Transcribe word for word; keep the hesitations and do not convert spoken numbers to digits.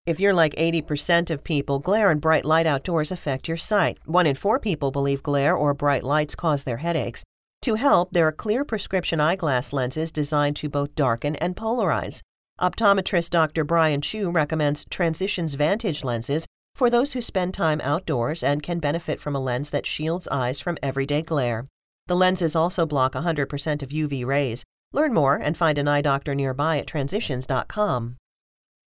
If you're like eighty percent of people, glare and bright light outdoors affect your sight. One in four people believe glare or bright lights cause their headaches. To help, there are clear prescription eyeglass lenses designed to both darken and polarize. Optometrist Doctor Brian Chu recommends Transitions Vantage lenses for those who spend time outdoors and can benefit from a lens that shields eyes from everyday glare. The lenses also block one hundred percent of U V rays. Learn more and find an eye doctor nearby at transitions dot com.